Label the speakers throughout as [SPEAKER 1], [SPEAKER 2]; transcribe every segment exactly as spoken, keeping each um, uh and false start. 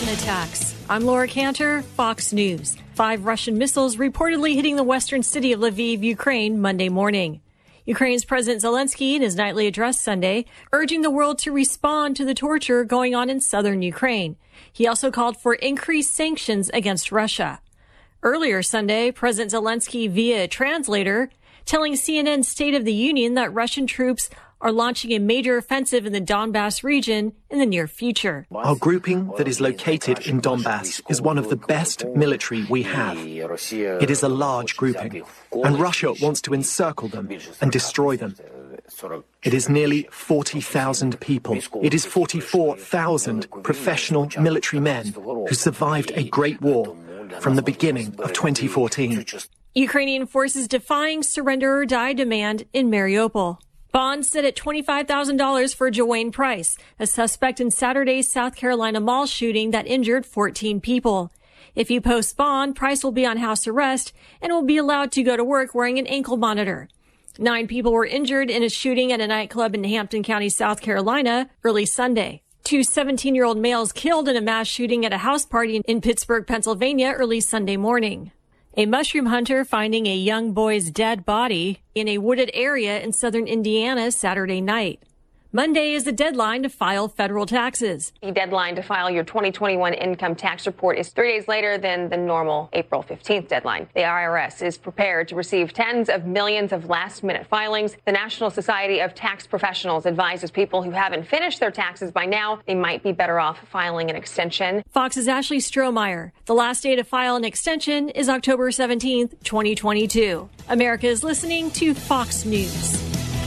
[SPEAKER 1] Russian attacks. I'm Laura Cantor, Fox News. Five Russian missiles reportedly hitting the western city of Lviv, Ukraine, Monday morning. Ukraine's President Zelensky, in his nightly address Sunday, urging the world to respond to the torture going on in southern Ukraine. He also called for increased sanctions against Russia. Earlier Sunday, President Zelensky, via a translator, telling C N N's State of the Union that Russian troops are launching a major offensive in the Donbass region in the near future.
[SPEAKER 2] Our grouping that is located in Donbass is one of the best military we have. It is a large grouping, and Russia wants to encircle them and destroy them. It is nearly forty thousand people. It is forty-four thousand professional military men who survived a great war from the beginning of twenty fourteen.
[SPEAKER 1] Ukrainian forces defying surrender or die demand in Mariupol. Bond set at twenty-five thousand dollars for Joanne Price, a suspect in Saturday's South Carolina mall shooting that injured fourteen people. If you post bond, Price will be on house arrest and will be allowed to go to work wearing an ankle monitor. Nine people were injured in a shooting at a nightclub in Hampton County, South Carolina, early Sunday. Two seventeen-year-old males killed in a mass shooting at a house party in Pittsburgh, Pennsylvania, early Sunday morning. A mushroom hunter finding a young boy's dead body in a wooded area in southern Indiana Saturday night. Monday is the deadline to file federal taxes.
[SPEAKER 3] The deadline to file your twenty twenty-one income tax report is three days later than the normal April fifteenth deadline. The I R S is prepared to receive tens of millions of last-minute filings. The National Society of Tax Professionals advises people who haven't finished their taxes by now they might be better off filing an extension.
[SPEAKER 1] Fox's Ashley Strohmeyer. The last day to file an extension is October seventeenth, twenty twenty-two. America is listening to Fox News.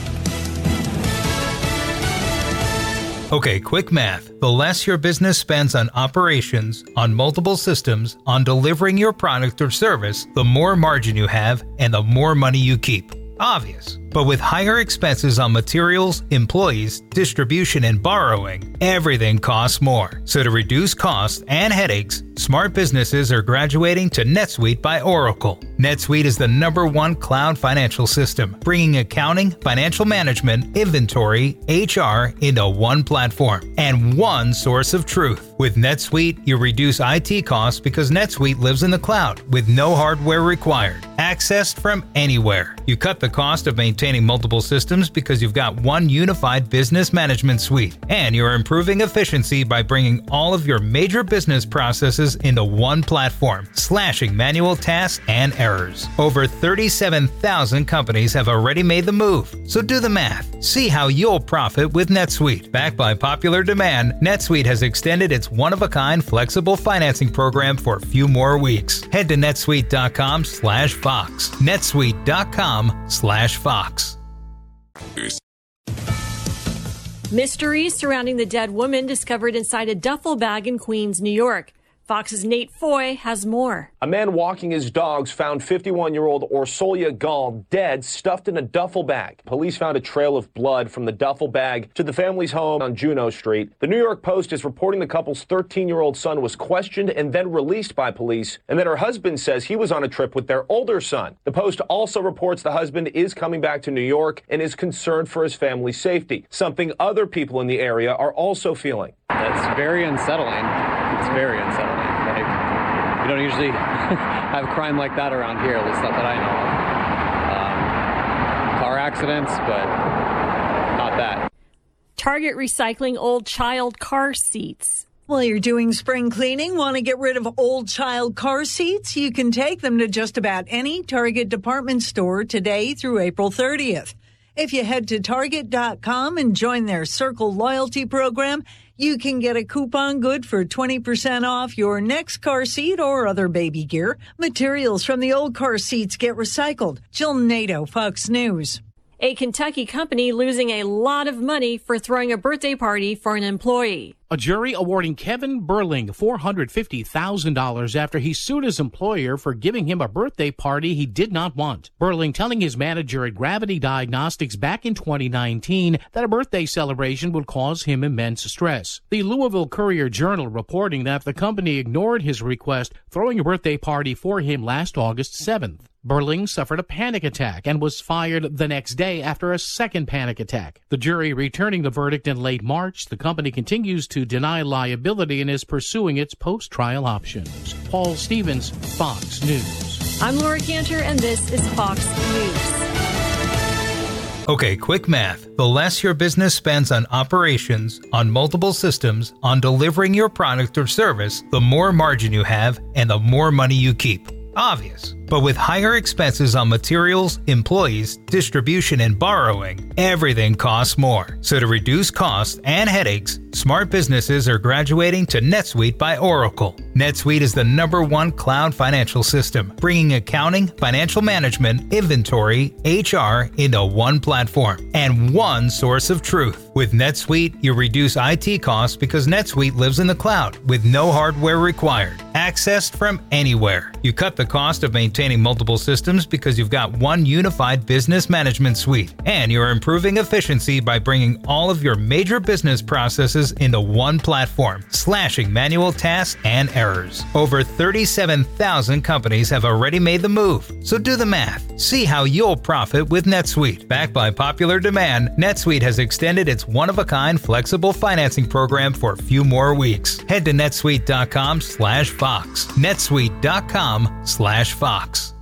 [SPEAKER 4] Okay, quick math. The less your business spends on operations, on multiple systems, on delivering your product or service, the more margin you have and the more money you keep. Obvious. But with higher expenses on materials, employees, distribution, and borrowing, everything costs more. So to reduce costs and headaches, smart businesses are graduating to NetSuite by Oracle. NetSuite is the number one cloud financial system, bringing accounting, financial management, inventory, H R into one platform and one source of truth. With NetSuite, you reduce I T costs because NetSuite lives in the cloud with no hardware required, accessed from anywhere. You cut the cost of maintaining multiple systems because you've got one unified business management suite, and you're improving efficiency by bringing all of your major business processes into one platform, slashing manual tasks and errors. Over thirty-seven thousand companies have already made the move, so do the math. See how you'll profit with NetSuite. Backed by popular demand, NetSuite has extended its one-of-a-kind flexible financing program for a few more weeks. Head to netsuite.com slash Fox. netsuite.com slash Fox.
[SPEAKER 1] Mysteries surrounding the dead woman discovered inside a duffel bag in Queens, New York. Fox's Nate Foy has more.
[SPEAKER 5] A man walking his dogs found fifty-one-year-old Orsolia Gall dead, stuffed in a duffel bag. Police found a trail of blood from the duffel bag to the family's home on Juneau Street. The New York Post is reporting the couple's thirteen-year-old son was questioned and then released by police, and that her husband says he was on a trip with their older son. The Post also reports the husband is coming back to New York and is concerned for his family's safety, something other people in the area are also feeling.
[SPEAKER 6] That's very unsettling. It's very unsettling. Like, you don't usually have crime like that around here, at least not that I know of. Um, car accidents, but not that.
[SPEAKER 1] Target recycling old child car seats.
[SPEAKER 7] While you're doing spring cleaning, want to get rid of old child car seats? You can take them to just about any Target department store today through April thirtieth. If you head to Target dot com and join their Circle loyalty program, you can get a coupon good for twenty percent off your next car seat or other baby gear. Materials from the old car seats get recycled. Jill Nato, Fox News.
[SPEAKER 1] A Kentucky company losing a lot of money for throwing a birthday party for an employee.
[SPEAKER 8] A jury awarding Kevin Burling four hundred fifty thousand dollars after he sued his employer for giving him a birthday party he did not want. Burling telling his manager at Gravity Diagnostics back in twenty nineteen that a birthday celebration would cause him immense stress. The Louisville Courier-Journal reporting that the company ignored his request, throwing a birthday party for him last August seventh. Berling suffered a panic attack and was fired the next day after a second panic attack. The jury returning the verdict in late March, the company continues to deny liability and is pursuing its post-trial options. Paul Stevens, Fox News.
[SPEAKER 1] I'm Laura Cantor, and this is Fox News.
[SPEAKER 4] Okay, quick math. The less your business spends on operations, on multiple systems, on delivering your product or service, the more margin you have and the more money you keep. Obvious. But with higher expenses on materials, employees, distribution, and borrowing, everything costs more. So to reduce costs and headaches, smart businesses are graduating to NetSuite by Oracle. NetSuite is the number one cloud financial system, bringing accounting, financial management, inventory, H R into one platform and one source of truth. With NetSuite, you reduce I T costs because NetSuite lives in the cloud with no hardware required, accessed from anywhere. You cut the cost of maintaining multiple systems because you've got one unified business management suite, and you're improving efficiency by bringing all of your major business processes into one platform, slashing manual tasks and errors. Over thirty-seven thousand companies have already made the move, so do the math. See how you'll profit with NetSuite. Backed by popular demand, NetSuite has extended its one-of-a-kind flexible financing program for a few more weeks. Head to netsuite dot com slash fox. netsuite dot com slash fox.